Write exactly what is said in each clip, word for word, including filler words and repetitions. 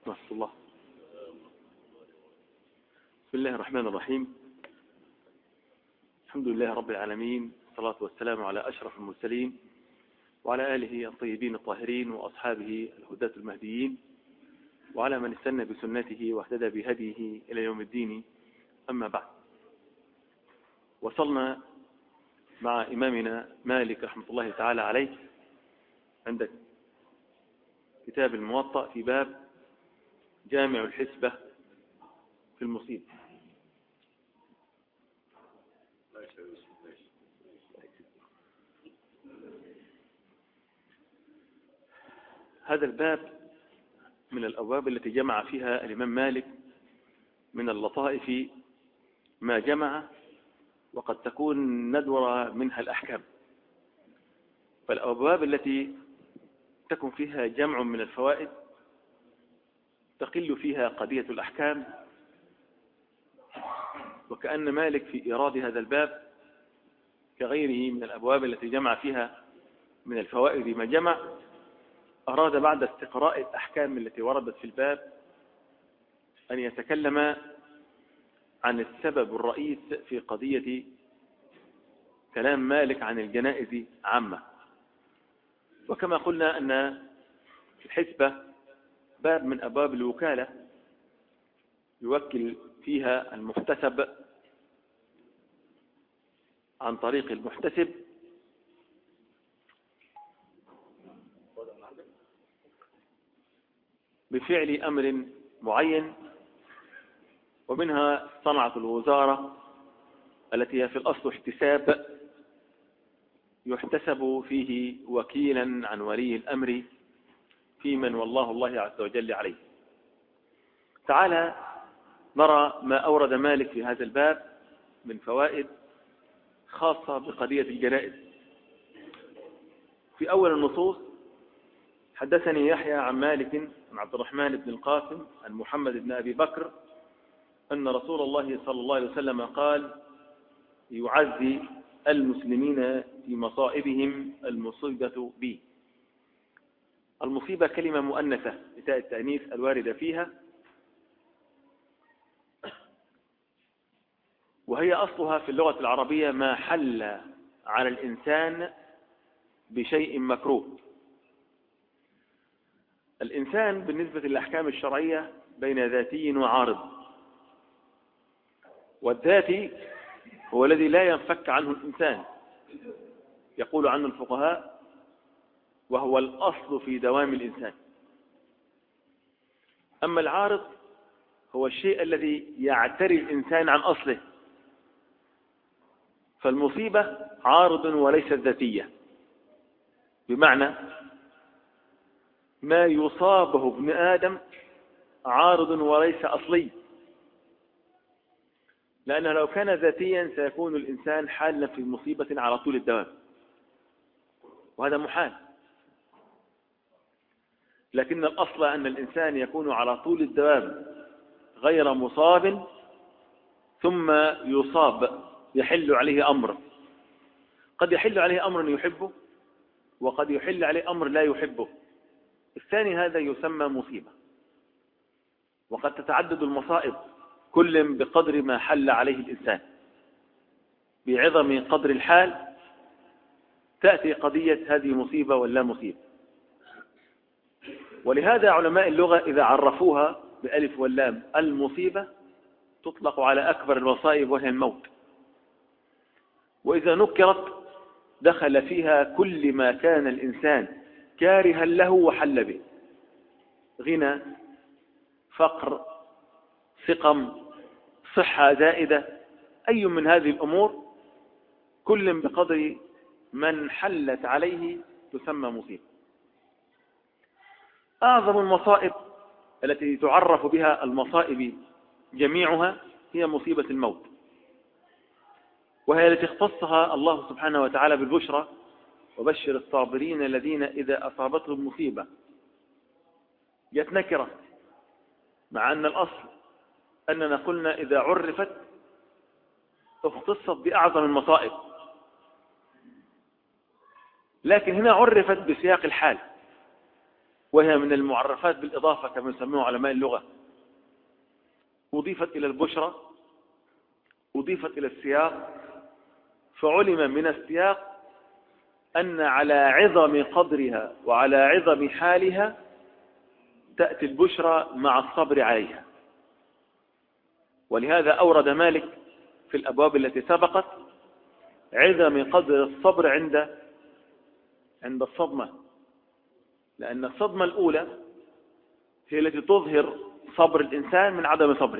ورحمة الله. بسم الله الرحمن الرحيم. الحمد لله رب العالمين، والصلاة والسلام على أشرف المرسلين وعلى آله الطيبين الطاهرين وأصحابه الهداة المهديين وعلى من استنى بسنته واهتدى بهديه إلى يوم الدين. أما بعد، وصلنا مع إمامنا مالك رحمة الله تعالى عليه عند كتاب الموطأ في باب جامع الحسبة في المصيبة. هذا الباب من الأبواب التي جمع فيها الإمام مالك من اللطائف ما جمع، وقد تكون ندور منها الأحكام. فالأبواب التي تكون فيها جمع من الفوائد تقل فيها قضية الأحكام، وكأن مالك في إيراد هذا الباب كغيره من الأبواب التي جمع فيها من الفوائد ما جمع، أراد بعد استقراء الأحكام التي وردت في الباب أن يتكلم عن السبب الرئيس في قضية كلام مالك عن الجنائز عامة. وكما قلنا أن الحسبة باب من أبواب الوكالة يوكل فيها المحتسب عن طريق المحتسب بفعل أمر معين، ومنها صنعة الوزارة التي هي في الأصل احتساب يحتسب فيه وكيلا عن ولي الأمر في من والله الله عز وجل عليه. تعالى نرى ما أورد مالك في هذا الباب من فوائد خاصة بقضية الجنائز. في أول النصوص: حدثني يحيى عن مالك عن عبد الرحمن بن القاسم عن محمد بن أبي بكر أن رسول الله صلى الله عليه وسلم قال: يعزي المسلمين في مصائبهم المصيبة بي. المصيبة كلمة مؤنثة بتاء التأنيث الواردة فيها، وهي أصلها في اللغة العربية ما حل على الإنسان بشيء مكروه. الإنسان بالنسبة للأحكام الشرعية بين ذاتي وعارض، والذاتي هو الذي لا ينفك عنه الإنسان، يقول عنه الفقهاء وهو الأصل في دوام الإنسان. أما العارض هو الشيء الذي يعتري الإنسان عن أصله، فالمصيبة عارض وليست ذاتية، بمعنى ما يصابه ابن آدم عارض وليس أصلي، لأنه لو كان ذاتيا سيكون الإنسان حالا في مصيبة على طول الدوام، وهذا محال. لكن الأصل أن الإنسان يكون على طول الدوام غير مصاب ثم يصاب، يحل عليه أمر، قد يحل عليه أمر يحبه وقد يحل عليه أمر لا يحبه. الثاني هذا يسمى مصيبة. وقد تتعدد المصائب كل بقدر ما حل عليه الإنسان، بعظم قدر الحال تأتي قضية هذه مصيبة ولا مصيبة. ولهذا علماء اللغة إذا عرفوها بألف واللام المصيبة تطلق على أكبر المصائب وهي الموت، وإذا نكرت دخل فيها كل ما كان الإنسان كارها له وحل به: غنى، فقر، سقم، صحة زائدة، أي من هذه الأمور كل بقدر من حلت عليه تسمى مصيبة. أعظم المصائب التي تعرف بها المصائب جميعها هي مصيبة الموت، وهي التي اختصها الله سبحانه وتعالى بالبشرى: وبشر الصابرين الذين إذا أصابتهم مصيبة. جاءت نكرة، مع أن الأصل أننا قلنا إذا عرفت اختصت بأعظم المصائب، لكن هنا عرفت بسياق الحال، وهي من المعرفات بالإضافة كما يسموه علماء اللغة. أضيفت إلى البشرى، أضيفت إلى السياق، فعلم من السياق أن على عظم قدرها وعلى عظم حالها تأتي البشرى مع الصبر عليها. ولهذا أورد مالك في الأبواب التي سبقت عظم قدر الصبر عند عند الصدمة، لأن الصدمة الأولى هي التي تظهر صبر الإنسان من عدم صبره.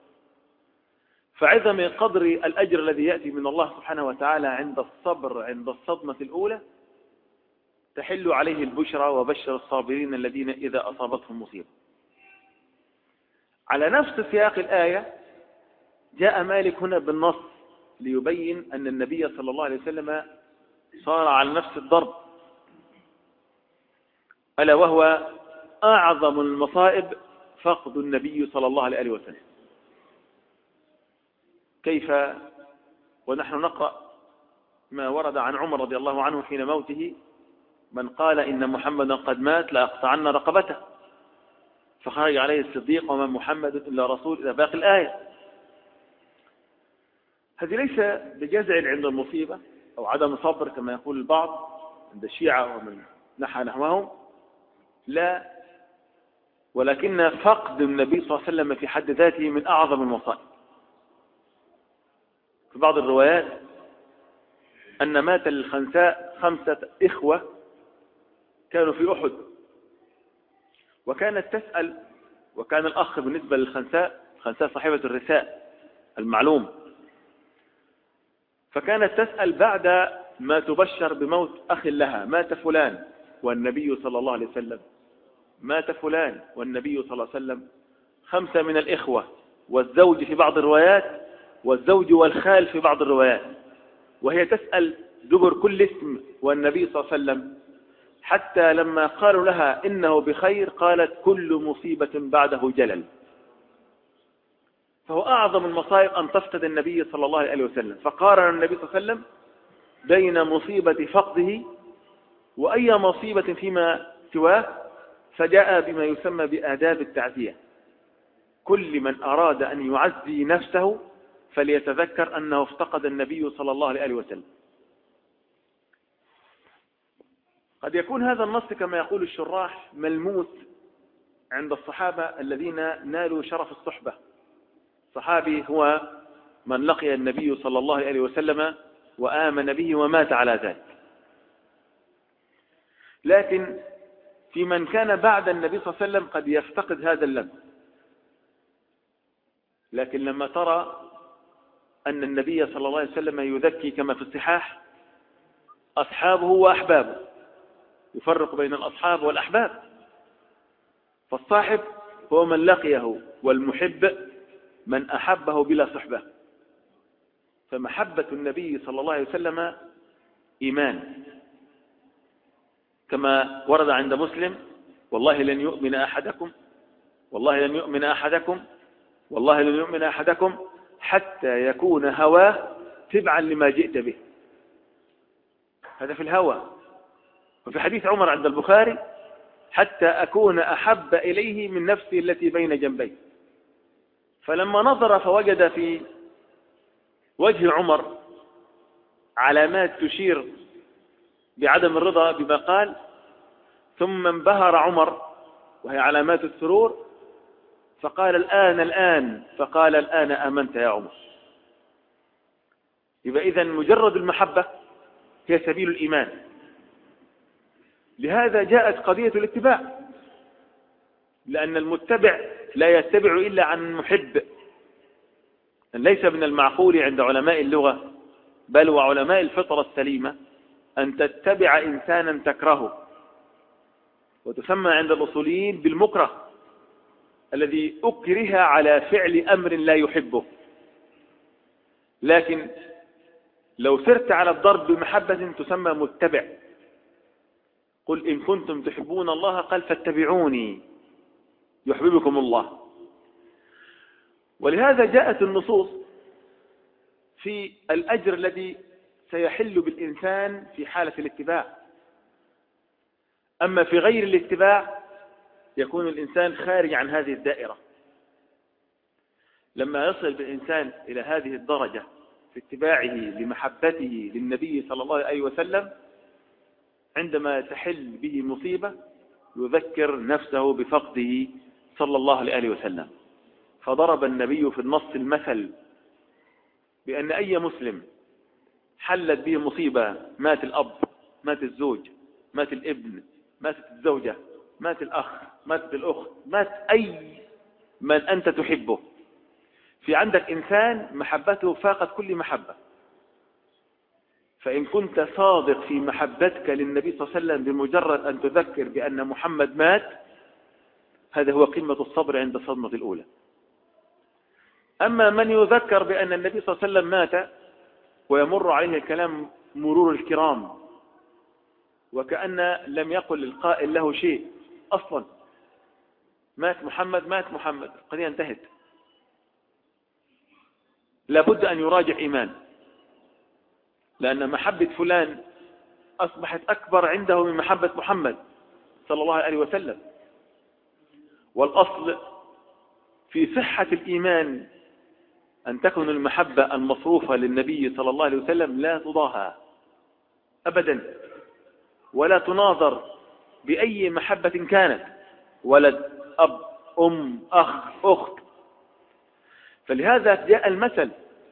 فعظم قدر الأجر الذي يأتي من الله سبحانه وتعالى عند الصبر عند الصدمة الأولى تحل عليه البشرى وبشر الصابرين الذين إذا أصابتهم مصيبة. على نفس سياق الآية جاء مالك هنا بالنص ليبين أن النبي صلى الله عليه وسلم صار على نفس الضرب، ألا وهو أعظم المصائب فقد النبي صلى الله عليه وسلم. كيف ونحن نقرأ ما ورد عن عمر رضي الله عنه حين موته: من قال إن محمدا قد مات لأقطعن رقبته، فخرج عليه الصديق: ومن محمد إلا رسول، إلى باقي الآية. هذه ليس بجزع عند المصيبة أو عدم صبر كما يقول البعض عند الشيعة ومن نحى نحوهم، لا، ولكن فقد النبي صلى الله عليه وسلم في حد ذاته من أعظم المصائب. في بعض الروايات أن مات للخنساء خمسة إخوة كانوا في أحد، وكانت تسأل، وكان الأخ بالنسبة للخنساء، خنساء صاحبة الرثاء المعلوم، فكانت تسأل بعد ما تبشر بموت أخ لها: مات فلان والنبي صلى الله عليه وسلم، مات فلان والنبي صلى الله عليه وسلم. خمسة من الإخوة والزوج في بعض الروايات، والزوج والخال في بعض الروايات، وهي تسأل دبر كل اسم والنبي صلى الله عليه وسلم، حتى لما قالوا لها إنه بخير قالت: كل مصيبة بعده جلل. فهو أعظم المصائب أن تفقد النبي صلى الله عليه وسلم. فقارن النبي صلى الله عليه وسلم بين مصيبة فقده وأي مصيبة فيما سواه، فجاء بما يسمى بآداب التعزية. كل من أراد أن يعزي نفسه فليتذكر أنه افتقد النبي صلى الله عليه وسلم. قد يكون هذا النص كما يقول الشراح ملموس عند الصحابة الذين نالوا شرف الصحبة. صحابي هو من لقي النبي صلى الله عليه وسلم وآمن به ومات على ذلك. لكن في من كان بعد النبي صلى الله عليه وسلم قد يفتقد هذا اللمس. لكن لما ترى أن النبي صلى الله عليه وسلم يذكي كما في الصحاح أصحابه وأحبابه، يفرق بين الأصحاب والأحباب، فالصاحب هو من لقيه، والمحب من أحبه بلا صحبة. فمحبة النبي صلى الله عليه وسلم إيمان، كما ورد عند مسلم: والله لن يؤمن أحدكم والله لن يؤمن أحدكم والله لن يؤمن أحدكم حتى يكون هواه تبعا لما جئت به. هذا في الهوى. وفي حديث عمر عند البخاري: حتى أكون أحب إليه من نفسي التي بين جنبي. فلما نظر فوجد في وجه عمر علامات تشير بعدم الرضا بما قال، ثم انبهر عمر وهي علامات السرور، فقال: الآن الآن فقال: الآن آمنت يا عمر. يبقى إذن مجرد المحبة هي سبيل الإيمان. لهذا جاءت قضية الاتباع، لأن المتبع لا يتبع إلا عن محب. ليس من المعقول عند علماء اللغة بل وعلماء الفطرة السليمة أن تتبع إنسانا تكرهه، وتسمى عند الأصوليين بالمكره، الذي أكره على فعل أمر لا يحبه. لكن لو سرت على الضرب بمحبة تسمى متبع. قل إن كنتم تحبون الله قال فاتبعوني يحببكم الله. ولهذا جاءت النصوص في الأجر الذي سيحل بالإنسان في حالة الاتباع. أما في غير الاتباع يكون الإنسان خارج عن هذه الدائرة. لما يصل بالإنسان إلى هذه الدرجة في اتباعه لمحبته للنبي صلى الله عليه وسلم، عندما تحل به مصيبة يذكر نفسه بفقده صلى الله عليه وسلم. فضرب النبي في النص المثل بأن أي مسلم حلت به مصيبة، مات الأب، مات الزوج، مات الابن، ماتت الزوجة، مات الأخ، ماتت الأخت، مات أي من أنت تحبه، في عندك إنسان محبته فاقت كل محبة، فإن كنت صادق في محبتك للنبي صلى الله عليه وسلم بمجرد أن تذكر بأن محمد مات، هذا هو قمة الصبر عند الصدمة الأولى. أما من يذكر بأن النبي صلى الله عليه وسلم مات ويمر عليه الكلام مرور الكرام وكأن لم يقل القائل له شيء أصلا، مات محمد مات محمد القضية انتهت، لابد أن يراجع إيمان، لأن محبة فلان أصبحت أكبر عنده من محبة محمد صلى الله عليه وسلم. والأصل في صحة الإيمان أن تكون المحبة المصروفة للنبي صلى الله عليه وسلم لا تضاهى أبدا، ولا تناظر بأي محبة كانت، ولد، أب، أم، أخ، أخت. فلهذا جاء المثل،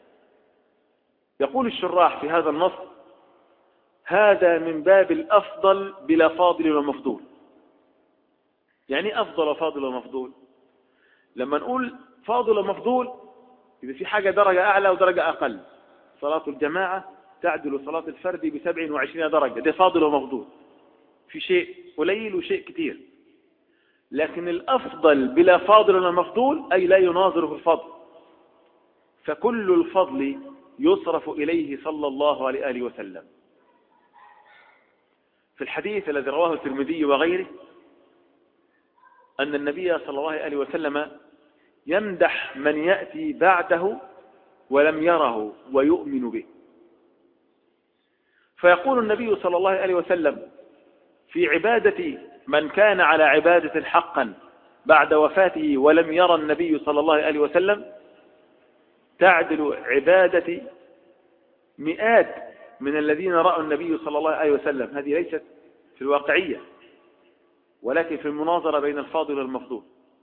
يقول الشراح في هذا النص: هذا من باب الأفضل بلا فاضل ومفضول. يعني أفضل وفاضل ومفضول، لما نقول فاضل ومفضول إذا في حاجة درجة أعلى ودرجة أقل. صلاة الجماعة تعدل صلاة الفرد بسبع وعشرين درجة، ده فاضل ومفضول، في شيء قليل وشيء كتير. لكن الأفضل بلا فاضل ولا مفضول أي لا يناظر في الفضل، فكل الفضل يصرف إليه صلى الله عليه وسلم. في الحديث الذي رواه الترمذي وغيره أن النبي صلى الله عليه وسلم يمدح من يأتي بعده ولم يره ويؤمن به، فيقول النبي صلى الله عليه وسلم في عبادة من كان على عبادة حقا بعد وفاته ولم يرى النبي صلى الله عليه وسلم تعدل عبادة مئات من الذين رأوا النبي صلى الله عليه وسلم. هذه ليست في الواقعية ولكن في المناظرة بين الفاضل والمفضول،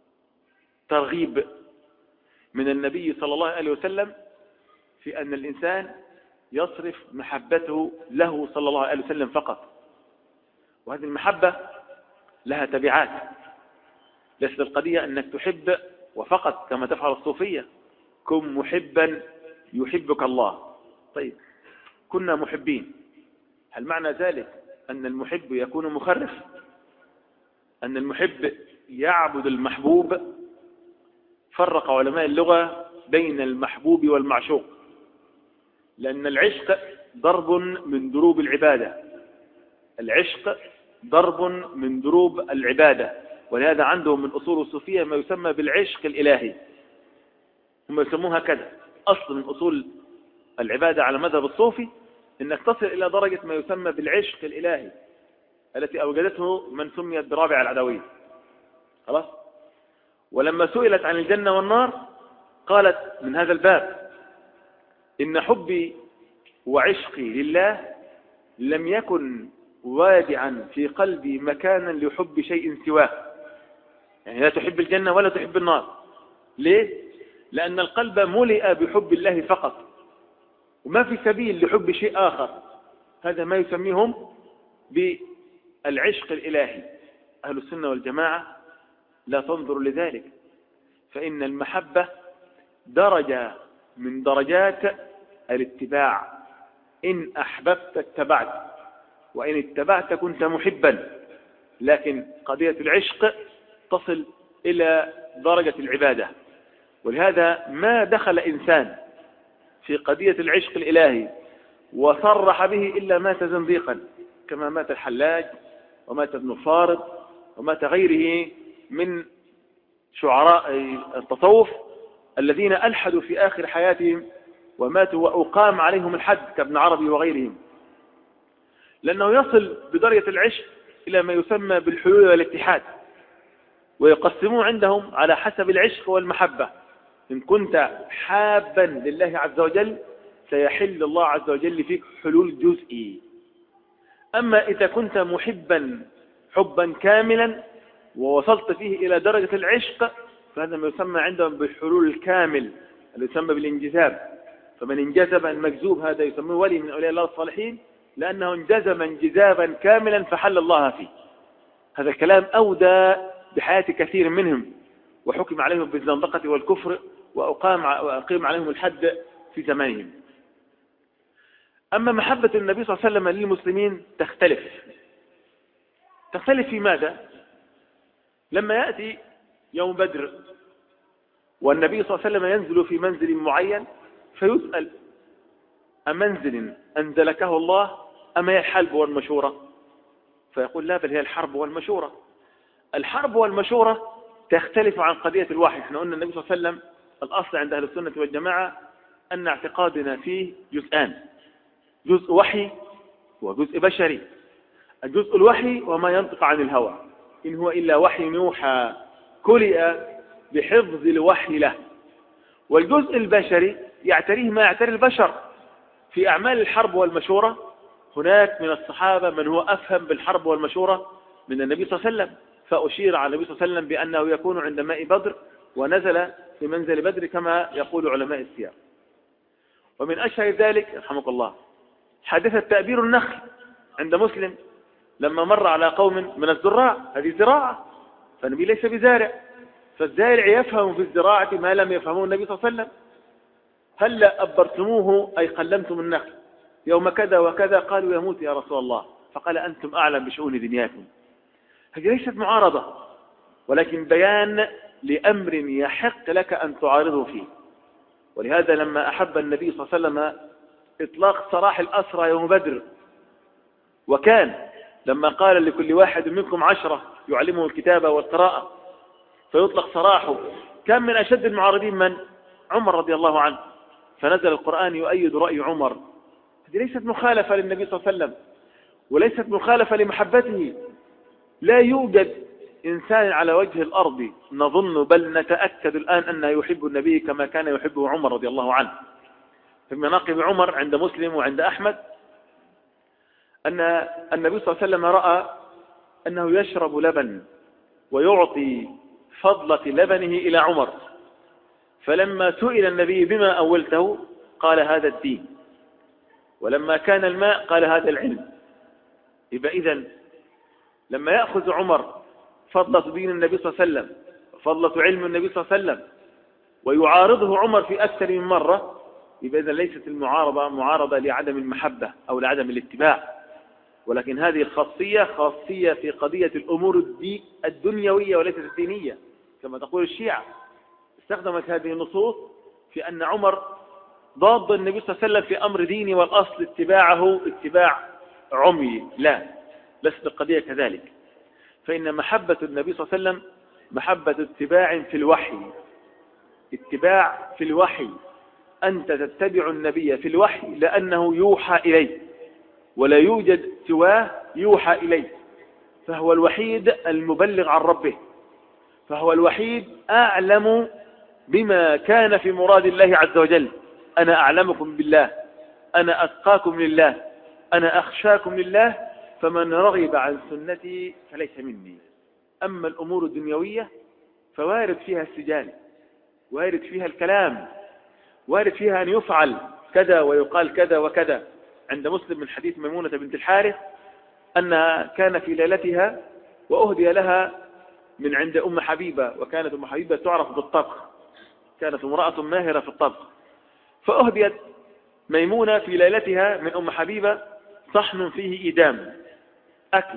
ترغيب من النبي صلى الله عليه وسلم في أن الإنسان يصرف محبته له صلى الله عليه وسلم فقط. وهذه المحبة لها تبعات، ليست القضية أنك تحب وفقط كما تفعل الصوفية، كن محبا يحبك الله. طيب كنا محبين، هل معنى ذلك أن المحب يكون مخرف؟ أن المحب يعبد المحبوب؟ فرق علماء اللغة بين المحبوب والمعشوق، لأن العشق ضرب من ضروب العبادة، العشق ضرب من ضروب العبادة، ولهذا عندهم من أصول الصوفية ما يسمى بالعشق الإلهي، هم يسموها كذا. أصل من أصول العبادة على مذهب الصوفي أنك تصل إلى درجة ما يسمى بالعشق الإلهي التي أوجدته من سميت برابع العدوية. خلاص. ولما سئلت عن الجنة والنار قالت من هذا الباب: إن حبي وعشقي لله لم يكن وادعا في قلبي مكانا لحب شيء سواه. يعني لا تحب الجنة ولا تحب النار. ليه؟ لأن القلب ملئ بحب الله فقط، وما في سبيل لحب شيء آخر. هذا ما يسميهم بالعشق الإلهي. أهل السنة والجماعة لا تنظر لذلك، فإن المحبة درجة من درجات الاتباع. إن أحببت اتبعت، وإن اتبعت كنت محبا. لكن قضية العشق تصل إلى درجة العبادة، ولهذا ما دخل إنسان في قضية العشق الإلهي وصرح به إلا مات زنديقا، كما مات الحلاج ومات ابن فارض ومات غيره من شعراء التصوف الذين ألحدوا في آخر حياتهم وماتوا وأقام عليهم الحد كابن عربي وغيرهم، لأنه يصل بدرجة العشق إلى ما يسمى بالحلول والاتحاد. ويقسموه عندهم على حسب العشق والمحبة. إن كنت حابا لله عز وجل سيحل الله عز وجل فيك حلول جزئي. أما إذا كنت محبا حبا كاملا ووصلت فيه إلى درجة العشق فهذا ما يسمى عندهم بالحلول الكامل اللي يسمى بالانجذاب. فمن انجذب المجذوب هذا يسميه ولي من أولياء الله الصالحين، لأنه انجذب انجذابا كاملا فحل الله فيه. هذا الكلام أودى بحياة كثير منهم، وحكم عليهم بالزندقة والكفر، وأقام وأقيم عليهم الحد في زمانهم. أما محبة النبي صلى الله عليه وسلم للمسلمين تختلف. تختلف في ماذا؟ لما يأتي يوم بدر والنبي صلى الله عليه وسلم ينزل في منزل معين فيسأل: أمنزل أنزلكه الله أم هي الحرب والمشورة؟ فيقول: لا، بل هي الحرب والمشورة. الحرب والمشورة تختلف عن قضية الوحي. احنا قلنا النبي صلى الله عليه وسلم الأصل عند أهل السنة والجماعة أن اعتقادنا فيه جزءان: جزء وحي وجزء بشري. الجزء الوحي وما ينطق عن الهوى، إن هو إلا وحي يوحى كلئ بحفظ الوحي له. والجزء البشري يعتريه ما يعتري البشر في أعمال الحرب والمشورة. هناك من الصحابة من هو أفهم بالحرب والمشورة من النبي صلى الله عليه وسلم، فأشير على النبي صلى الله عليه وسلم بأنه يكون عند ماء بدر ونزل في منزل بدر كما يقول علماء السير. ومن أشهر ذلك رحمك الله حادثة تأبير النخل عند مسلم لما مر على قوم من الزراع. هذه زراعة، فالنبي ليس بزارع، فالزارع يفهم في الزراعة ما لم يفهمه النبي صلى الله عليه وسلم. هلا أبرتموه أي قلمتم النخل يوم كذا وكذا؟ قالوا: يموت يا رسول الله. فقال: أنتم أعلم بشؤون دنياكم. هذه ليست معارضة، ولكن بيان لأمر يحق لك أن تعارضه فيه. ولهذا لما أحب النبي صلى الله عليه وسلم إطلاق سراح الأسرى يوم بدر، وكان لما قال لكل واحد منكم عشرة يعلمه الكتابة والقراءة فيطلق سراحه، كان من أشد المعارضين من؟ عمر رضي الله عنه. فنزل القرآن يؤيد رأي عمر. هذه ليست مخالفة للنبي صلى الله عليه وسلم، وليست مخالفة لمحبته. لا يوجد إنسان على وجه الأرض نظن بل نتأكد الآن أنه يحب النبي كما كان يحبه عمر رضي الله عنه. في مناقب عمر عند مسلم وعند أحمد أن النبي صلى الله عليه وسلم رأى أنه يشرب لبن ويعطي فضلة لبنه إلى عمر، فلما سئل النبي: بما أولته؟ قال: هذا الدين. ولما كان الماء قال: هذا العلم. يبقى إذن لما يأخذ عمر فضلة دين النبي صلى الله عليه وسلم وفضلة علم النبي صلى الله عليه وسلم ويعارضه عمر في أكثر من مرة، يبقى إذن ليست المعارضة معارضة لعدم المحبة أو لعدم الاتباع، ولكن هذه الخاصية خاصية في قضية الأمور الدنيوية وليست الدينية كما تقول الشيعة. استخدمت هذه النصوص في أن عمر ضاد النبي صلى الله عليه وسلم في أمر ديني والأصل اتباعه اتباع عمي. لا، ليست القضية كذلك. فإن محبة النبي صلى الله عليه وسلم محبة اتباع في الوحي، اتباع في الوحي. أنت تتبع النبي في الوحي لأنه يوحى إليه ولا يوجد سواه يوحى إليه، فهو الوحيد المبلغ عن ربه، فهو الوحيد أعلم بما كان في مراد الله عز وجل. أنا أعلمكم بالله، أنا أتقاكم لله، أنا أخشاكم لله، فمن رغب عن سنتي فليس مني. أما الأمور الدنيوية فوارد فيها السجال، وارد فيها الكلام، وارد فيها أن يفعل كذا ويقال كذا وكذا. عند مسلم من حديث ميمونة بنت الحارث أنها كان في ليلتها وأهدي لها من عند أم حبيبة، وكانت أم حبيبة تعرف بالطبخ، كانت امرأة ماهرة في الطبخ، فأهديت ميمونة في ليلتها من أم حبيبة صحن فيه إدام أكل،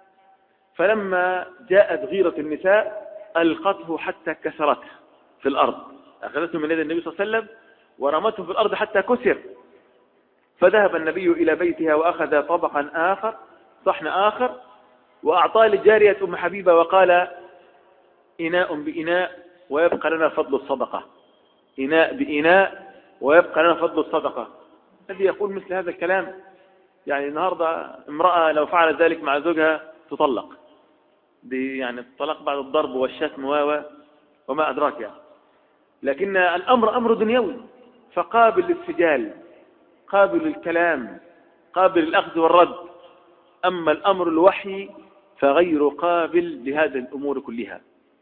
فلما جاءت غيرة النساء ألقته حتى كسرته في الأرض، أخذته من يد النبي صلى الله عليه وسلم ورمته في الأرض حتى كسر. فذهب النبي إلى بيتها وأخذ طبقا آخر، صحن آخر، وأعطاه لجارية أم حبيبة وقال: إناء بإناء ويبقى لنا فضل الصدقة، إناء بإناء ويبقى لنا فضل الصدقة. الذي يقول مثل هذا الكلام، يعني النهاردة امرأة لو فعلت ذلك مع زوجها تطلق دي يعني الطلاق بعد الضرب والشتم و وما أدراك يعني. لكن الأمر أمر دنيوي، فقابل للسجال، قابل للكلام، قابل للأخذ والرد. أما الأمر الوحي فغير قابل لهذه الأمور كلها.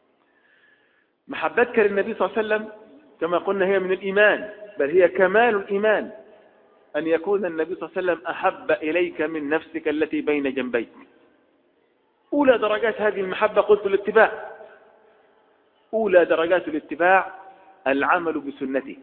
محبتك للنبي صلى الله عليه وسلم كما قلنا هي من الإيمان، بل هي كمال الإيمان، أن يكون النبي صلى الله عليه وسلم أحب إليك من نفسك التي بين جنبيك. أولى درجات هذه المحبة قلت الاتباع، أولى درجات الاتباع العمل بسنته،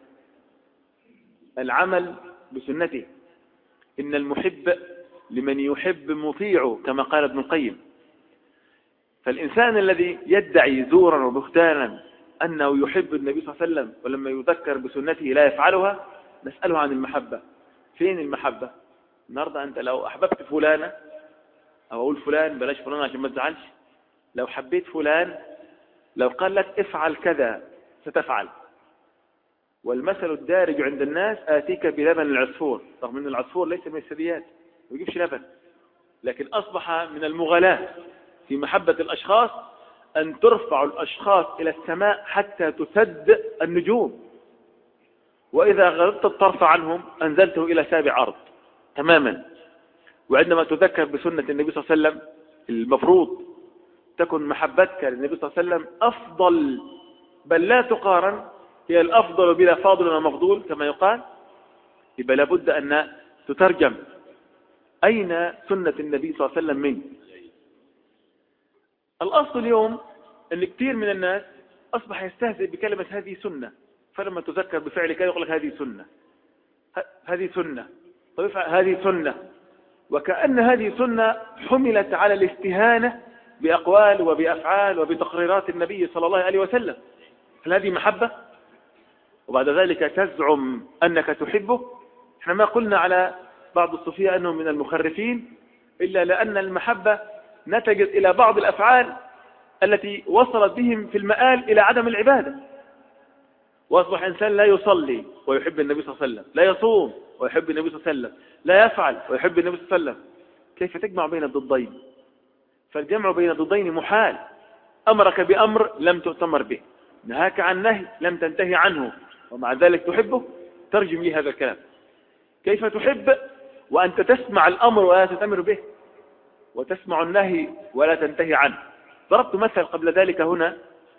العمل بسنته. إن المحب لمن يحب مطيع كما قال ابن القيم. فالإنسان الذي يدعي زورا وبهتانا أنه يحب النبي صلى الله عليه وسلم ولما يذكر بسنته لا يفعلها، نسأله عن المحبة. فين المحبة؟ النهاردة أنت لو أحببت فلانة، أو أقول فلان بلاش فلان عشان ما تزعلش، لو حبيت فلان لو قال لك افعل كذا ستفعل. والمثل الدارج عند الناس آتيك بلبن العصفور، رغم أن العصفور ليس من الثدييات ما يجيبش لبن، لكن أصبح من المغالاة في محبة الأشخاص أن ترفع الأشخاص إلى السماء حتى تسد النجوم، وإذا غضبت الطرف عنهم أنزلته إلى سابع أرض تماما. وعندما تذكر بسنة النبي صلى الله عليه وسلم المفروض تكن محبتك للنبي صلى الله عليه وسلم أفضل، بل لا تقارن، هي الأفضل بلا فاضل ولا مفضول كما يقال. يبقى لابد أن تترجم أين سنة النبي صلى الله عليه وسلم منه. الأصل اليوم أن كثير من الناس أصبح يستهزئ بكلمة هذه سنة، فلما تذكر بفعل كذا يقول لك هذه سنة، هذه سنة، طيب هذه سنة، وكأن هذه سنة حملت على الاستهانة بأقوال وبأفعال وبتقريرات النبي صلى الله عليه وسلم. هل هذه محبة؟ وبعد ذلك تزعم أنك تحبه. احنا ما قلنا على بعض الصوفية أنهم من المخرفين إلا لأن المحبة نتجت إلى بعض الأفعال التي وصلت بهم في المآل إلى عدم العبادة. وأصبح إنسان لا يصلي ويحب النبي صلى الله عليه وسلم، لا يصوم ويحب النبي صلى الله عليه وسلم، لا يفعل ويحب النبي صلى الله عليه وسلم. كيف تجمع بين الضدين؟ فالجمع بين الضدين محال. أمرك بأمر لم تؤتمر به، نهاك عن نهي لم تنتهي عنه، ومع ذلك تحبه. ترجم لي هذا الكلام. كيف تحب وأنت تسمع الأمر ولا تتمر به، وتسمع النهي ولا تنتهي عنه؟ ضربت مثل قبل ذلك هنا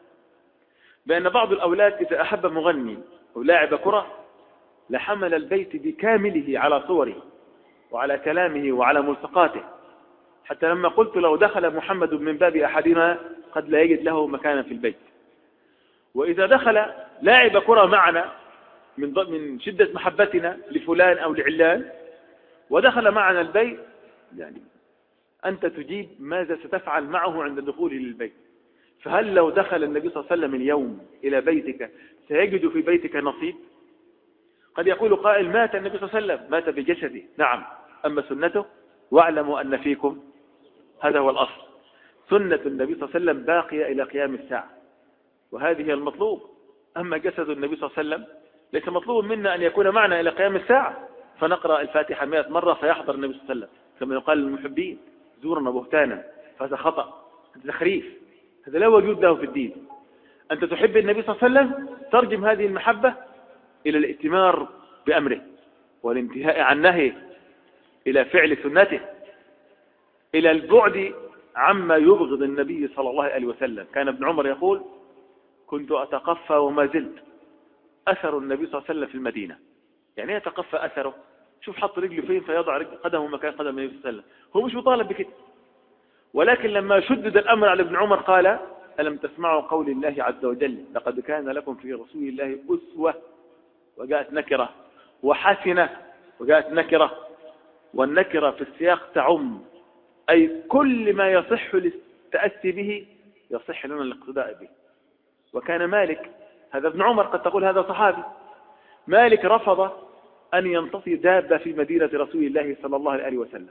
بأن بعض الأولاد إذا أحب مغني أو لاعب كرة لحمل البيت بكامله على صوره وعلى كلامه وعلى ملصقاته، حتى لما قلت لو دخل محمد من باب أحدنا قد لا يجد له مكانا في البيت. وإذا دخل لاعب كرة معنا من من شدة محبتنا لفلان أو لعلان ودخل معنا البيت، يعني أنت تجيب ماذا ستفعل معه عند دخوله للبيت. فهل لو دخل النبي صلى الله عليه وسلم اليوم إلى بيتك سيجد في بيتك نصيب؟ قد يقول قائل مات النبي صلى الله عليه وسلم، مات بجسده، نعم، أما سنته واعلموا أن فيكم، هذا هو الأصل. سنة النبي صلى الله عليه وسلم باقية إلى قيام الساعة، وهذه هي المطلوب. أما جسد النبي صلى الله عليه وسلم ليس مطلوب منا أن يكون معنا إلى قيام الساعة فنقرأ الفاتحة مئة مرة فيحضر النبي صلى الله عليه وسلم كما يقال للمحبين زورنا بهتانا، فهذا خطأ، هذا تخريف، هذا لا وجود له في الدين. أنت تحب النبي صلى الله عليه وسلم، ترجم هذه المحبة إلى الائتمار بأمره والانتهاء عن نهيه، إلى فعل سنته، إلى البعد عما يبغض النبي صلى الله عليه وسلم. كان ابن عمر يقول كنت أتقفى وما زلت أثر النبي صلى الله عليه وسلم في المدينة. يعني ايه يتقفى أثره؟ شوف حط رجله فين فيضع رجل قدمه مكان قدم النبي صلى الله عليه وسلم. هو مش مطالب بكده، ولكن لما شدد الأمر على ابن عمر قال ألم تسمعوا قول الله عز وجل لقد كان لكم في رسول الله أسوة، وجاءت نكرة، وحسنة وجاءت نكرة، والنكرة في السياق تعم، أي كل ما يصح للتأسي به يصح لنا الاقتداء به. وكان مالك، هذا ابن عمر قد تقول هذا صحابي، مالك رفض أن ينتصي دابة في مدينة رسول الله صلى الله عليه وسلم.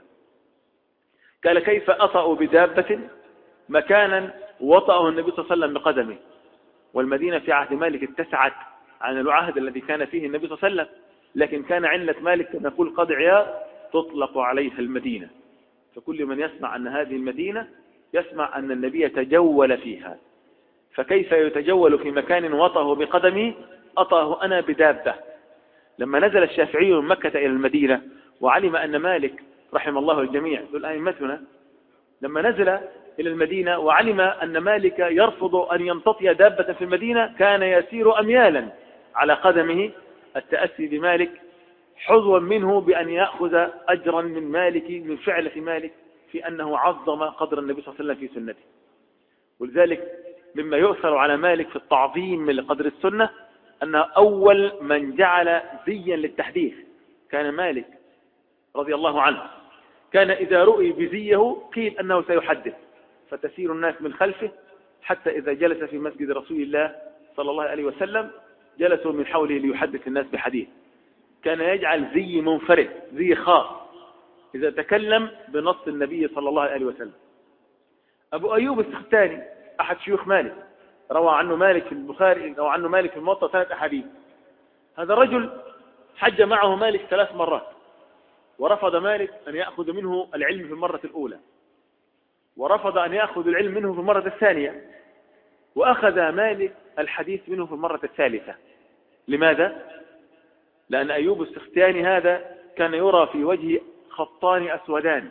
قال كيف أطأ بدابة مكانا وطأه النبي صلى الله عليه وسلم بقدمه؟ والمدينة في عهد مالك اتسعت عن العهد الذي كان فيه النبي صلى الله عليه وسلم، لكن كان علة مالك كما يقول قاضي عياض تطلق عليها المدينة، فكل من يسمع أن هذه المدينة يسمع أن النبي تجول فيها، فكيف يتجول في مكان وطأه بقدمه؟ أطأه أنا بدابة. لما نزل الشافعي من مكة إلى المدينة وعلم أن مالك رحم الله الجميع دول أئمتنا، لما نزل إلى المدينة وعلم أن مالك يرفض أن يمتطي دابة في المدينة كان يسير أميالا على قدمه التأسي بمالك، حظوا منه بأن يأخذ أجرا من مالك من فعلة مالك في أنه عظم قدر النبي صلى الله عليه وسلم في سنته. ولذلك مما يؤثر على مالك في التعظيم لقدر السنة أنه أول من جعل زيا للتحديث كان مالك رضي الله عنه. كان إذا رؤي بزيه قيل أنه سيحدث، فتسير الناس من خلفه حتى إذا جلس في مسجد رسول الله صلى الله عليه وسلم جلسوا من حوله ليحدث الناس بحديث. كان يجعل زي منفرد، زي خاص، إذا تكلم بنص النبي صلى الله عليه وسلم. أبو أيوب السختاني أحد شيوخ مالك، روى عنه مالك في البخاري أو عنه مالك في الموطأ ثلاث أحاديث. هذا الرجل حج معه مالك ثلاث مرات، ورفض مالك أن يأخذ منه العلم في المرة الأولى، ورفض أن يأخذ العلم منه في المرة الثانية، وأخذ مالك الحديث منه في المرة الثالثة. لماذا؟ لأن أيوب السختياني هذا كان يرى في وجهه خطان أسودان،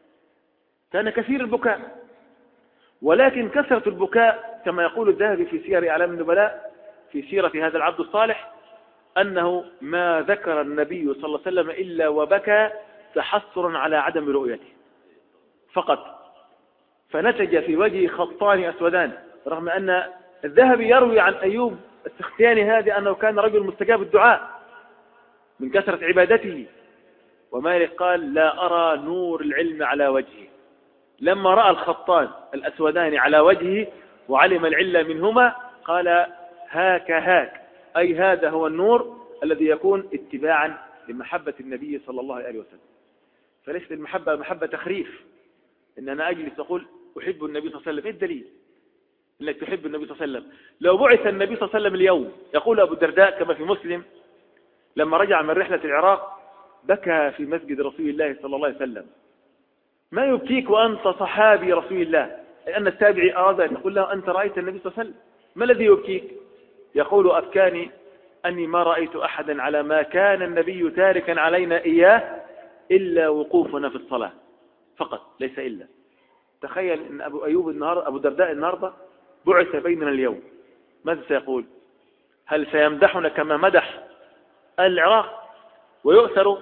كان كثير البكاء، ولكن كثرة البكاء كما يقول الذهبي في سير أعلام النبلاء في سيرة هذا العبد الصالح أنه ما ذكر النبي صلى الله عليه وسلم إلا وبكى تحسرا على عدم رؤيته فقط، فنتج في وجهه خطان أسودان، رغم أن الذهبي يروي عن أيوب السختياني هذا أنه كان رجل مستجاب الدعاء من كثرة عبادته. ومالك قال لا أرى نور العلم على وجهه. لما رأى الخطان الأسودان على وجهه وعلم العلة منهما قال هاك هاك، أي هذا هو النور الذي يكون اتباعا لمحبة النبي صلى الله عليه وسلم. فليست المحبة محبة تخريف، إن أنا أجلس أقول أحب النبي صلى الله عليه وسلم. إيه الدليل إنك تحب النبي صلى الله عليه وسلم؟ لو بعث النبي صلى الله عليه وسلم اليوم، يقول أبو الدرداء كما في مسلم لما رجع من رحلة العراق بكى في مسجد رسول الله صلى الله عليه وسلم. ما يبكيك وأنت صحابي رسول الله؟ لأن التابعي أراد أن يقول له أنت رأيت النبي صلى الله عليه وسلم، ما الذي يبكيك؟ يقول أبكاني أني ما رأيت أحدا على ما كان النبي تاركا علينا إياه إلا وقوفنا في الصلاة فقط، ليس إلا. تخيل أن أبو أيوب النهاردة، أبو الدرداء النهاردة بعث بيننا اليوم، ماذا سيقول؟ هل سيمدحنا كما مدح العراق؟ ويؤثر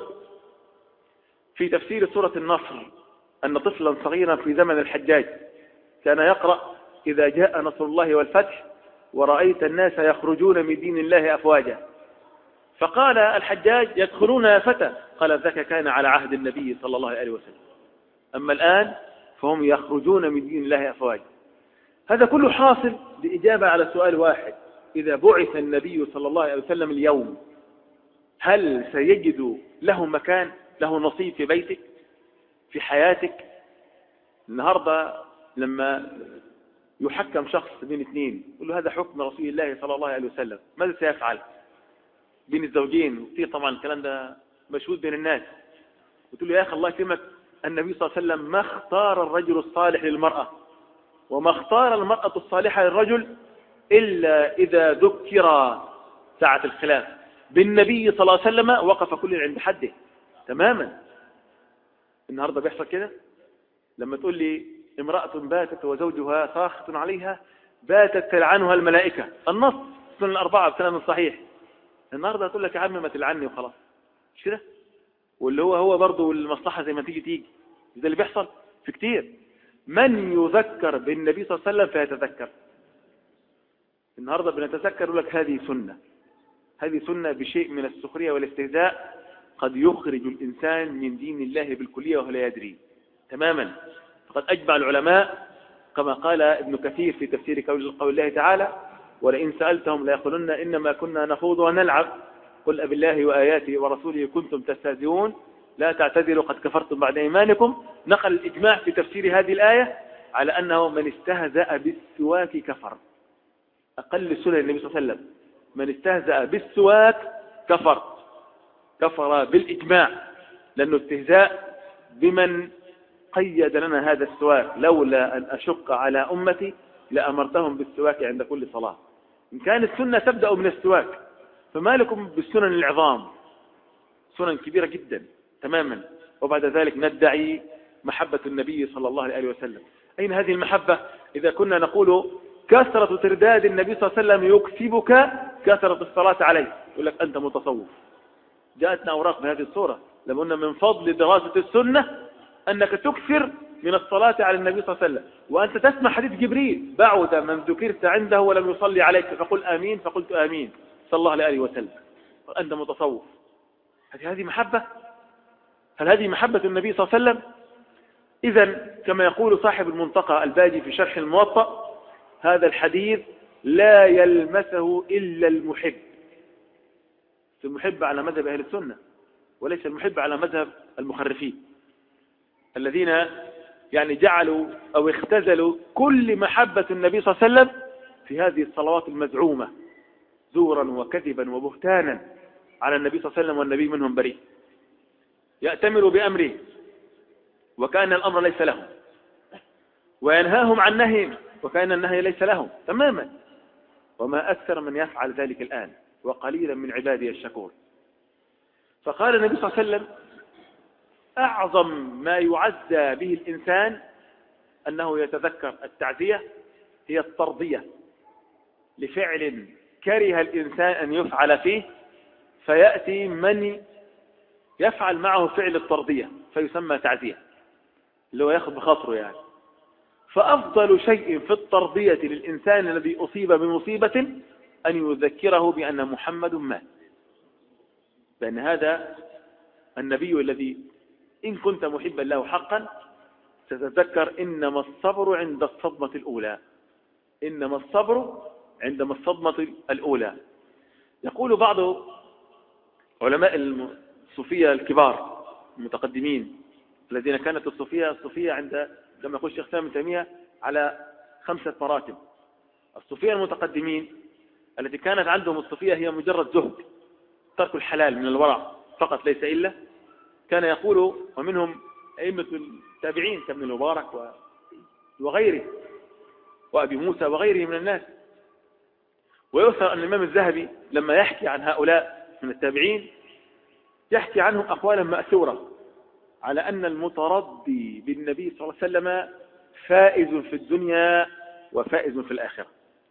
في تفسير سورة النصر أن طفلا صغيرا في زمن الحجاج كان يقرأ إذا جاء نصر الله والفتح ورأيت الناس يخرجون من دين الله أفواجا، فقال الحجاج يدخلون يا فتى، قال ذاك كان على عهد النبي صلى الله عليه وسلم، أما الآن فهم يخرجون من دين الله أفواجا. هذا كله حاصل بإجابة على سؤال واحد: إذا بعث النبي صلى الله عليه وسلم اليوم هل سيجد له مكان، له نصيب في بيتك، في حياتك؟ النهاردة لما يحكم شخص بين اثنين يقول له هذا حكم رسول الله صلى الله عليه وسلم، ماذا سيفعل بين الزوجين؟ كثير طبعا الكلام ده مشهود بين الناس. وتقول له يا أخي الله يكرمك النبي صلى الله عليه وسلم ما اختار الرجل الصالح للمرأة وما اختار المرأة الصالحة للرجل إلا إذا ذكر ساعة الخلاف بالنبي صلى الله عليه وسلم وقف كل عند حده تماما. النهاردة بيحصل كده. لما تقول لي امرأة باتت وزوجها ساخط عليها باتت تلعنها الملائكة، النص سنن الأربعة بكلام صحيح. النهاردة هتقول لك يا عم ما تلعني وخلاص، مش كده؟ واللي هو هو برضه المصلحة زي ما تيجي تيجي. ده اللي بيحصل في كتير. من يذكر بالنبي صلى الله عليه وسلم فيتذكر. النهاردة بنتذكر يقول لك هذه سنة، هذه سنة بشيء من السخرية والاستهزاء قد يخرج الإنسان من دين الله بالكلية وهو لا يدري تماما. فقد أجمع العلماء كما قال ابن كثير في تفسير قول الله تعالى: ولئن سألتهم ليقولن إنما كنا نخوض ونلعب قل أبالله وآياته ورسوله كنتم تستهزئون لا تعتذروا قد كفرتم بعد إيمانكم. نقل الإجماع في تفسير هذه الآية على أنه من استهزأ بالسواك كفر. أقل سنة النبي صلى الله عليه وسلم من استهزأ بالسواك كفر، كفر بالإجماع، لأنه استهزاء بمن قيد لنا هذا السواك لولا أن أشق على أمتي لأمرتهم بالسواك عند كل صلاة. إن كانت السنة تبدأ من السواك، فما لكم بالسنن العظام، سنن كبيرة جدا تماما، وبعد ذلك ندعي محبة النبي صلى الله عليه وسلم. أين هذه المحبة إذا كنا نقول كثرة ترداد النبي صلى الله عليه وسلم يكسبك كثرة الصلاة عليه؟ يقول لك أنت متصوف. جاءتنا أوراق بهذه الصورة لما قلنا من فضل دراسة السنة أنك تكثر من الصلاة على النبي صلى الله عليه وسلم، وأنت تسمع حديث جبريل: بعد من ذكرت عنده ولم يصلي عليك فقل آمين، فقلت آمين صلى الله عليه وسلم. أنت متصوف. هذه محبة؟ هل هذه محبة النبي صلى الله عليه وسلم؟ إذن كما يقول صاحب المنتقى الباجي في شرح الموطأ: هذا الحديث لا يلمسه إلا المحب. المحب على مذهب أهل السنة، وليس المحب على مذهب المخرفين الذين يعني جعلوا أو اختزلوا كل محبة النبي صلى الله عليه وسلم في هذه الصلوات المزعومة زورا وكذبا وبهتانا على النبي صلى الله عليه وسلم، والنبي منهم بريء. يأتمر بأمره وكأن الأمر ليس لهم، وينهاهم عن نهي وكأن النهي ليس لهم تماما. وما أكثر من يفعل ذلك الآن، وقليلا من عبادي الشكور. فقال النبي صلى الله عليه وسلم: أعظم ما يعزى به الإنسان أنه يتذكر التعزية هي الترضية لفعل كره الإنسان أن يفعل فيه، فيأتي من يفعل معه فعل الترضية فيسمى تعزية، اللي هو ياخذ بخاطره يعني. فأفضل شيء في الترضية للإنسان الذي أصيب بمصيبة أن يذكره بأن محمد مات، بأن هذا النبي الذي إن كنت محبا له حقا تتذكر إنما الصبر عند الصدمة الأولى، إنما الصبر عندما الصدمة الأولى. يقول بعض علماء الصوفية الكبار المتقدمين الذين كانت الصوفية الصوفية عند كما يقول الشيخ سامي تيمية على خمسة مراتب. الصوفية المتقدمين التي كانت عندهم الصوفية هي مجرد زهد، ترك الحلال من الورع فقط ليس إلا، كان يقول، ومنهم أئمة التابعين كابن المبارك وغيره وأبي موسى وغيره من الناس. ويؤثر أن الإمام الذهبي لما يحكي عن هؤلاء من التابعين يحكي عنهم أقوالا مأثورة على أن المترضي بالنبي صلى الله عليه وسلم فائز في الدنيا وفائز في الآخرة،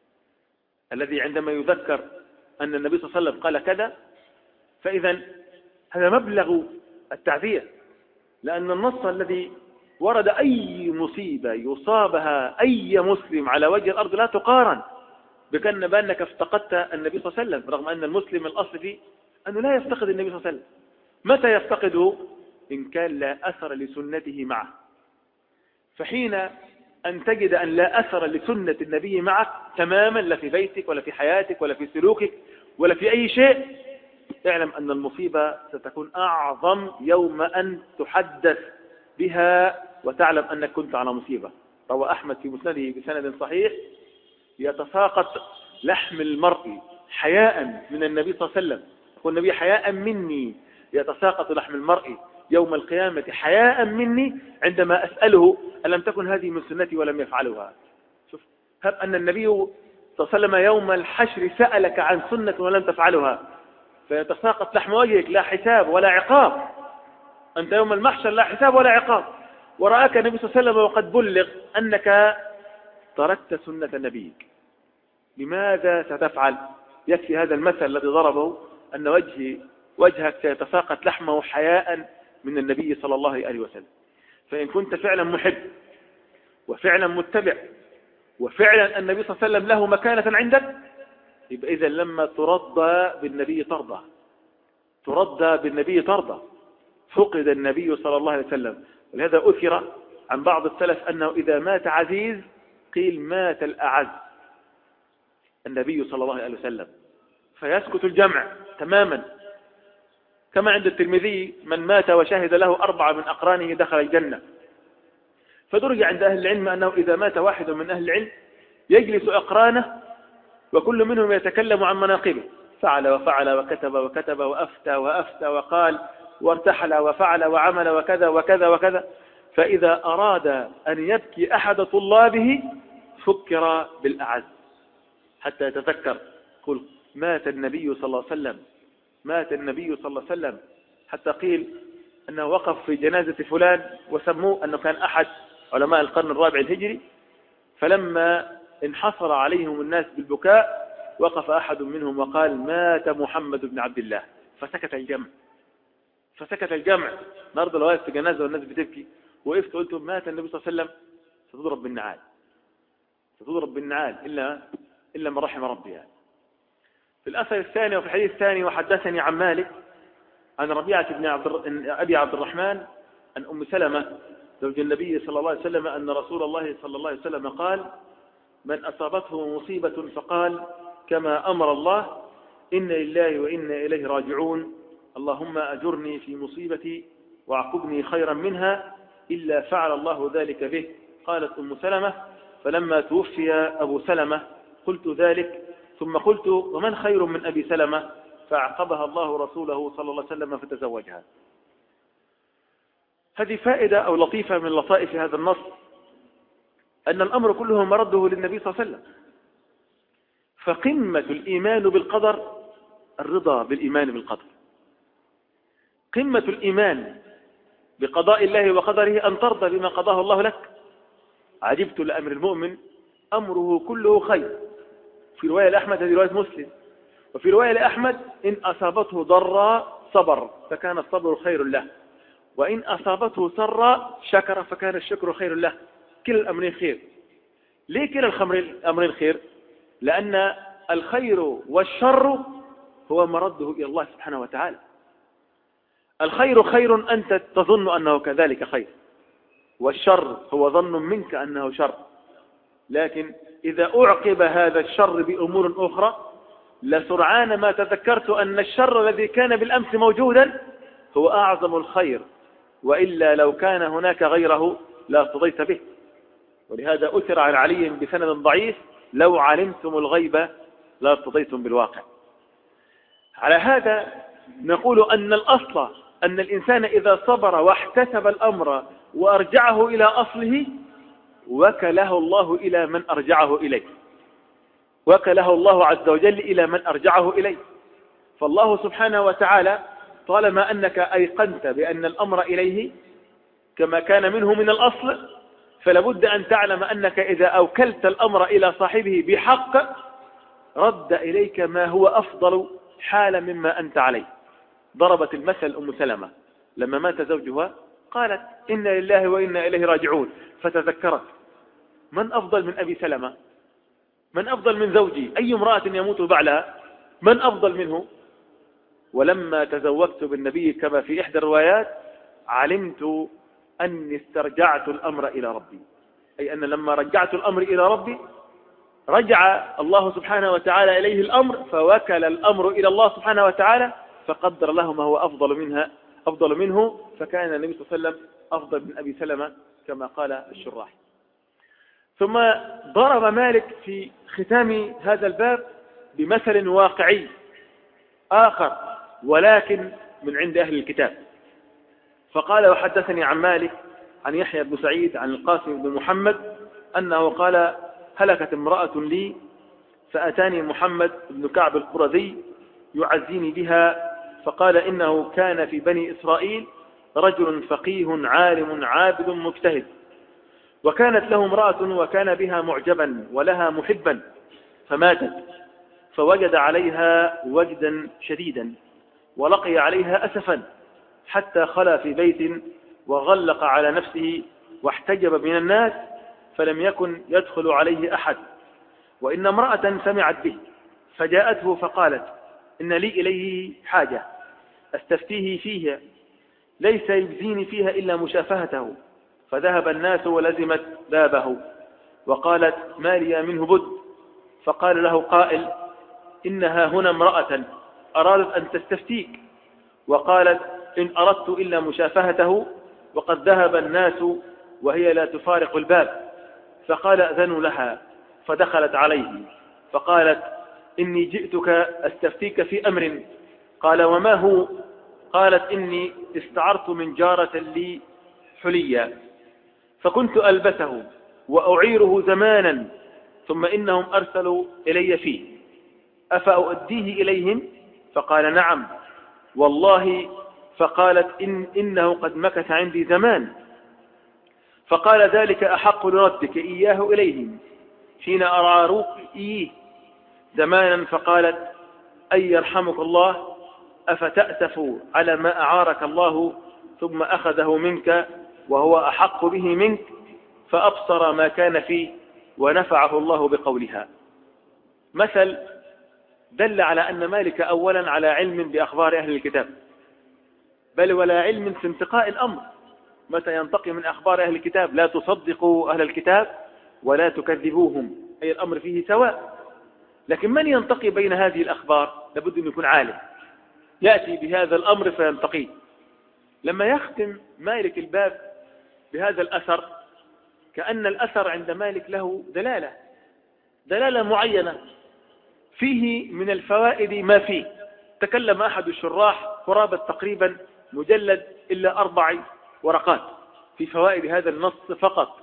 الذي عندما يذكر أن النبي صلى الله عليه وسلم قال كذا فإذا هذا مبلغ التعزية، لأن النص الذي ورد أي مصيبة يصابها أي مسلم على وجه الأرض لا تقارن بكن بأنك افتقدت النبي صلى الله عليه وسلم، رغم أن المسلم الأصل فيه أنه لا يفتقد النبي صلى الله عليه وسلم. متى يفتقده؟ إن كان لا أثر لسنته معه. فحين أن تجد أن لا أثر لسنة النبي معك تماما، لا في بيتك ولا في حياتك ولا في سلوكك ولا في أي شيء، اعلم أن المصيبة ستكون أعظم يوم أن تحدث بها وتعلم أنك كنت على مصيبة. روى أحمد في مسنده بسند صحيح: يتساقط لحم المرء حياء من النبي صلى الله عليه وسلم، يقول النبي: حياء مني يتساقط لحم المرء يوم القيامة حياء مني عندما أسأله ألم تكن هذه من سنتي ولم يفعلها. شوف، هب أن النبي صلى الله عليه وسلم يوم الحشر سألك عن سنة ولم تفعلها، فيتساقط لحم وجهك لا حساب ولا عقاب. أنت يوم المحشر لا حساب ولا عقاب، ورآك النبي صلى الله عليه وسلم وقد بلغ أنك تركت سنة نبيك، لماذا ستفعل؟ يكفي هذا المثل الذي ضربه أن وجه وجهك سيتساقط لحمه حياء من النبي صلى الله عليه وسلم. فإن كنت فعلا محب وفعلا متبع وفعلا النبي صلى الله عليه وسلم له مكانة عندك، يبقى إذا لما ترضى بالنبي ترضى، ترضى بالنبي ترضى. فقد النبي صلى الله عليه وسلم، ولهذا أثر عن بعض السلف أنه إذا مات عزيز قيل مات الأعز النبي صلى الله عليه وسلم، فيسكت الجمع تماما. كما عند الترمذي: من مات وشهد له أربعة من أقرانه دخل الجنة. فدرج عند أهل العلم أنه إذا مات واحد من أهل العلم يجلس أقرانه وكل منهم يتكلم عن مناقبه، فعل وفعل وكتب وكتب وأفتى وأفتى وقال وارتحل وفعل وعمل وكذا وكذا وكذا، فإذا أراد أن يبكي أحد طلابه فكر بالأعز حتى يتذكر، قل مات النبي صلى الله عليه وسلم، مات النبي صلى الله عليه وسلم، حتى قيل أنه وقف في جنازة فلان وسموه أنه كان أحد علماء القرن الرابع الهجري، فلما انحصر عليهم الناس بالبكاء وقف أحد منهم وقال مات محمد بن عبد الله، فسكت الجمع، فسكت الجمع. النهارده لو واقف في جنازة والناس بتبكي وقفت قلت مات النبي صلى الله عليه وسلم ستضرب بالنعال، ستضرب بالنعال إلا إلا من رحم ربي. يعني في الأثر الثاني وفي الحديث الثاني وحدثني عن مالك عن ربيعة بن عبد أبي عبد الرحمن عن أم سلمة زوج النبي صلى الله عليه وسلم أن رسول الله صلى الله عليه وسلم قال من أصابته مصيبة فقال كما أمر الله إن لله وإنا إليه راجعون اللهم أجرني في مصيبتي وعقبني خيرا منها إلا فعل الله ذلك به. قالت أم سلمة فلما توفي أبو سلمة قلت ذلك ثم قلت ومن خير من أبي سلمة فأعقبها الله رسوله صلى الله عليه وسلم فتزوجها. هذه فائدة أو لطيفة من لطائف هذا النص أن الأمر كله مرده للنبي صلى الله عليه وسلم. فقمة الإيمان بالقدر الرضا بالإيمان بالقدر، قمة الإيمان بقضاء الله وقدره أن ترضى بما قضاه الله لك. عجبت لأمر المؤمن أمره كله خير، في رواية لأحمد هذه رواية مسلم، وفي رواية لأحمد إن أصابته ضراء صبر فكان الصبر خير له، وإن أصابته سراء شكر فكان الشكر خير له. كلا الأمرين خير. ليه كلا الأمرين خير؟ لأن الخير والشر هو مرده إلى الله سبحانه وتعالى. الخير خير أنت تظن أنه كذلك خير، والشر هو ظن منك أنه شر. لكن إذا أعقب هذا الشر بأمور أخرى لسرعان ما تذكرت أن الشر الذي كان بالأمس موجودا هو أعظم الخير، وإلا لو كان هناك غيره لا ارتضيت به. ولهذا أثر عن علي بسند ضعيف لو علمتم الغيب لا ارتضيتم بالواقع. على هذا نقول أن الأصل أن الإنسان إذا صبر واحتسب الأمر وأرجعه إلى أصله وكله الله إلى من أرجعه إليه، وكله الله عز وجل إلى من أرجعه إليه. فالله سبحانه وتعالى طالما أنك أيقنت بأن الأمر إليه كما كان منه من الأصل، فلابد أن تعلم أنك إذا أوكلت الأمر إلى صاحبه بحق رد إليك ما هو أفضل حال مما أنت عليه. ضربت المثل أم سلمة لما مات زوجها قالت إنا لله وإنا إليه راجعون، فتذكرت من أفضل من أبي سلمة؟ من أفضل من زوجي؟ أي امرأة يموت بعلها من أفضل منه؟ ولما تزوجت بالنبي كما في إحدى الروايات علمت أني استرجعت الأمر إلى ربي، أي أن لما رجعت الأمر إلى ربي رجع الله سبحانه وتعالى إليه الأمر، فوكل الأمر إلى الله سبحانه وتعالى فقدر له ما هو أفضل منها أفضل منه، فكان النبي صلى الله عليه وسلم أفضل من أبي سلمة كما قال الشراح. ثم ضرب مالك في ختام هذا الباب بمثل واقعي آخر ولكن من عند أهل الكتاب، فقال وحدثني عن مالك عن يحيى بن سعيد عن القاسم بن محمد أنه قال هلكت امرأة لي فأتاني محمد بن كعب القرظي يعزيني بها، فقال إنه كان في بني إسرائيل رجل فقيه عالم عابد مجتهد، وكانت له امرأة وكان بها معجبا ولها محبا فماتت، فوجد عليها وجدا شديدا ولقي عليها أسفا حتى خلا في بيت وغلق على نفسه واحتجب من الناس فلم يكن يدخل عليه أحد. وإن امرأة سمعت به فجاءته فقالت إن لي إليه حاجة أستفتيه فيها ليس يجزيني فيها إلا مشافهته، فذهب الناس ولزمت بابه وقالت ما لي منه بد، فقال له قائل إنها هنا امرأة أرادت أن تستفتيك، وقالت إن أردت إلا مشافهته وقد ذهب الناس وهي لا تفارق الباب، فقال أذنوا لها فدخلت عليه فقالت إني جئتك أستفتيك في أمر. قال وما هو؟ قالت إني استعرت من جارة لي حليا فكنت ألبسه وأعيره زمانا ثم إنهم أرسلوا إلي فيه أفأؤديه إليهم؟ فقال نعم والله. فقالت إن إنه قد مكث عندي زمان. فقال ذلك أحق لردك إياه إليهم حين أرعاروك إيه زمانا. فقالت أي يرحمك الله أفتأسف على ما أعارك الله ثم أخذه منك وهو أحق به منك؟ فأبصر ما كان فيه ونفعه الله بقولها. مثل دل على أن مالك أولا على علم بأخبار أهل الكتاب، بل ولا علم في انتقاء الأمر. متى ينتقي من أخبار أهل الكتاب؟ لا تصدقوا أهل الكتاب ولا تكذبوهم، أي الأمر فيه سواء. لكن من ينتقي بين هذه الأخبار؟ لابد أن يكون عالم يأتي بهذا الأمر فينتقيه. لما يختم مالك الباب بهذا الأثر، كأن الأثر عند مالك له دلالة دلالة معينة فيه من الفوائد ما فيه. تكلم أحد الشراح قرابة تقريبا مجلد إلا أربع ورقات في فوائد هذا النص فقط.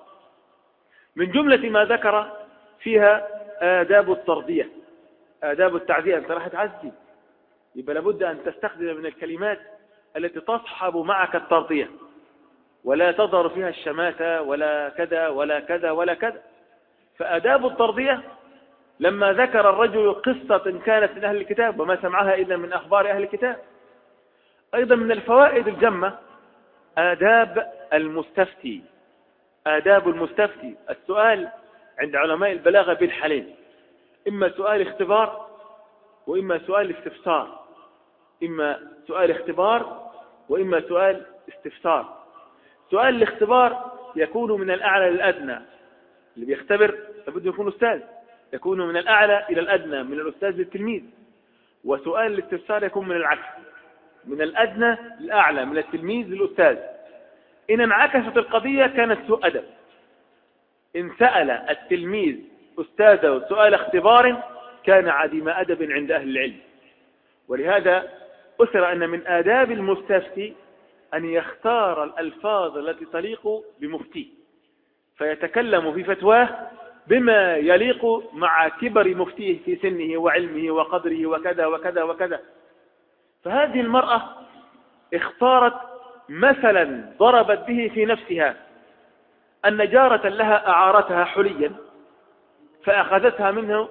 من جملة ما ذكر فيها آداب الترضية، آداب التعزية. أنت راح تعزي، يبقى لابد أن تستخدم من الكلمات التي تصحب معك الترضية، ولا تظهر فيها الشماتة ولا كذا ولا كذا ولا كذا. فآداب الترضية لما ذكر الرجل قصة كانت من أهل الكتاب وما سمعها إلا من أخبار أهل الكتاب. أيضا من الفوائد الجمة آداب المستفتي. آداب المستفتي، السؤال عند علماء البلاغة بالحالين، إما سؤال اختبار وإما سؤال استفسار، إما سؤال اختبار وإما سؤال استفسار. سؤال الاختبار يكون من الأعلى للأدنى، اللي بيختبر لابد يكون أستاذ، يكون من الأعلى إلى الأدنى، من الأستاذ للتلميذ. وسؤال الاستفسار يكون من العكس، من الأدنى للأعلى، من التلميذ للأستاذ. إن انعكست القضية كانت سوء أدب. إن سأل التلميذ أستاذه سؤال اختبار كان عديم أدب عند أهل العلم. ولهذا أثر أن من آداب المستفتي أن يختار الألفاظ التي تليق بمفتيه، فيتكلم في فتواه بما يليق مع كبر مفتيه في سنه وعلمه وقدره وكذا وكذا وكذا. فهذه المرأة اختارت مثلا ضربت به في نفسها أن جارة لها أعارتها حليا فأخذتها منه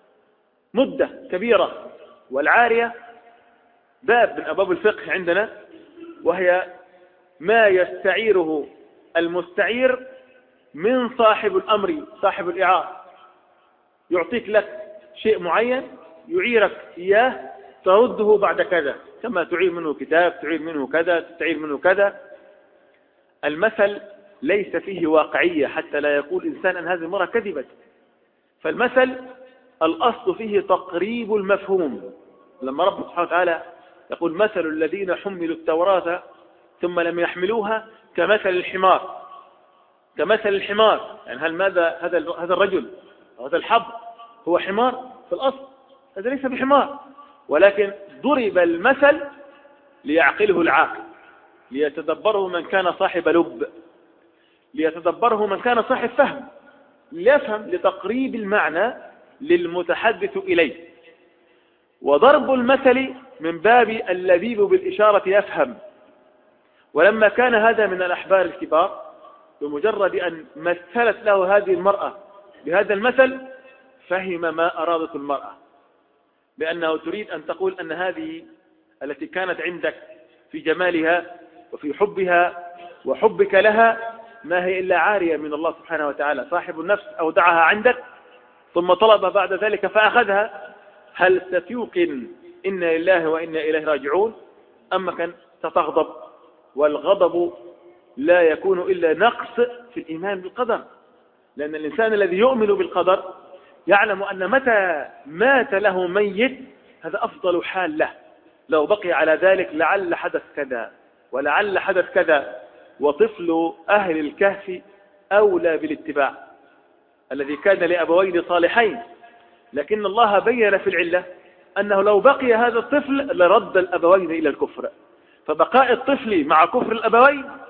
مدة كبيرة، والعارية باب من أبواب الفقه عندنا، وهي ما يستعيره المستعير من صاحب الأمر، صاحب الإعارة. يعطيك لك شيء معين يعيرك إياه ترده بعد كذا، كما تعير منه كتاب، تعير منه كذا، تعير منه كذا. المثل ليس فيه واقعية حتى لا يقول إنسان أن هذه المرأة كذبت. فالمثل الأصل فيه تقريب المفهوم. لما رب سبحانه وتعالى يقول مثل الذين حملوا التوراة ثم لم يحملوها كمثل الحمار، كمثل الحمار، يعني هل ماذا هذا هذا الرجل هذا الحب هو حمار في الأصل؟ هذا ليس بحمار، ولكن ضرب المثل ليعقله العاقل، ليتدبره من كان صاحب لب، ليتدبره من كان صاحب فهم، ليفهم لتقريب المعنى للمتحدث إليه. وضرب المثل من باب اللبيب بالإشارة يفهم. ولما كان هذا من الأحبار الكبار، بمجرد أن مثلت له هذه المرأة بهذا المثل فهم ما أرادت المرأة، لأنه تريد أن تقول أن هذه التي كانت عندك في جمالها وفي حبها وحبك لها ما هي إلا عارية من الله سبحانه وتعالى، صاحب النفس أودعها عندك ثم طلب بعد ذلك فأخذها. هل ستوقن إن لله وإنا إليه راجعون؟ أما كان ستغضب، والغضب لا يكون إلا نقص في الإيمان بالقدر، لأن الإنسان الذي يؤمن بالقدر يعلم أن متى مات له ميت هذا أفضل حال له، لو بقي على ذلك لعل حدث كذا ولعل حدث كذا. وطفل أهل الكهف أولى بالاتباع، الذي كان لأبوين صالحين، لكن الله بين في العلة أنه لو بقي هذا الطفل لرد الأبوين إلى الكفر، فبقاء الطفل مع كفر الأبوين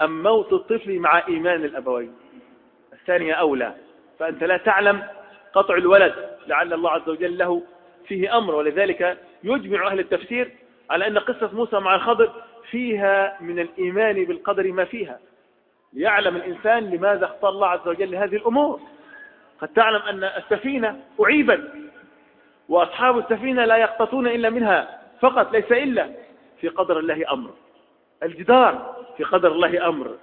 أم موت الطفل مع إيمان الأبوين؟ الثانية أولى. فأنت لا تعلم قطع الولد لعل الله عز وجل له فيه أمر، ولذلك يجمع أهل التفسير على أن قصة موسى مع الخضر فيها من الإيمان بالقدر ما فيها، ليعلم الإنسان لماذا اختار الله عز وجل هذه الأمور. قد تعلم أن السفينة أعيبت، وأصحاب السفينة لا يقططون إلا منها فقط، ليس إلا في قدر الله أمر. الجدار في قدر الله أمر.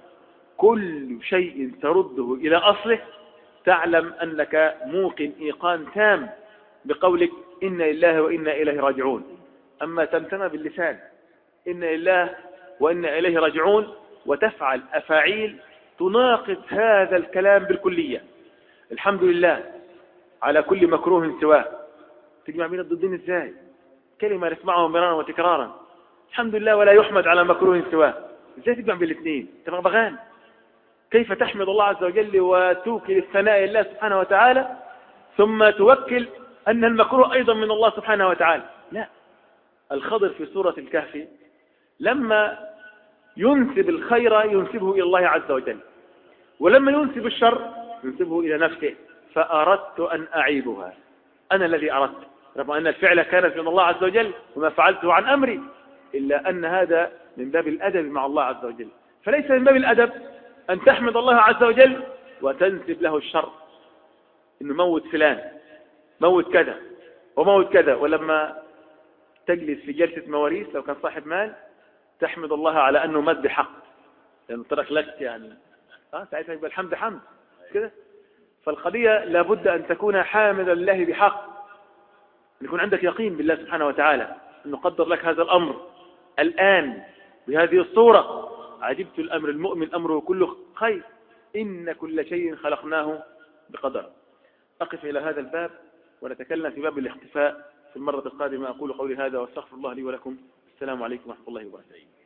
كل شيء ترده إلى أصله تعلم أنك موقن إيقان تام بقولك إنا لله وإنا إليه راجعون. أما تمتم باللسان إنا لله وإنا إليه راجعون وتفعل أفاعيل تناقض هذا الكلام بالكلية. الحمد لله على كل مكروه سواه. تجمع بين الضدين ازاي؟ كلمة نسمعها مرارا وتكرارا، الحمد لله ولا يحمد على مكروه سواه. ازاي تجمع بين الاثنين؟ انت بغبغان. كيف تحمد الله عز وجل وتوكل الثناء لله سبحانه وتعالى ثم توكل أن المكروه أيضا من الله سبحانه وتعالى؟ لا. الخضر في سورة الكهف لما ينسب الخير ينسبه إلى الله عز وجل، ولما ينسب الشر ينسبه إلى نفسه. فأردت أن أعيبها، أنا الذي أردت، رغم أن الفعل كانت من الله عز وجل وما فعلته عن أمري، إلا أن هذا من باب الأدب مع الله عز وجل. فليس من باب الأدب أن تحمد الله عز وجل وتنسب له الشر، إنه موت فلان، موت كذا وموت كذا. ولما تجلس في جلسة مواريث لو كان صاحب مال تحمد الله على أنه مات بحق، لأنه ترك لك يعني اه ساعتها يبقى الحمد حمد كده. فالقضية لابد أن تكون حامدا لله بحق، أن يكون عندك يقين بالله سبحانه وتعالى أنه قدر لك هذا الأمر الآن بهذه الصورة. عجبت الأمر المؤمن أمره كله خير، إن كل شيء خلقناه بقدر. أقف إلى هذا الباب ونتكلم في باب الاختفاء في المرة القادمة. أقول قولي هذا واستغفر الله لي ولكم. السلام عليكم ورحمة الله وبركاته.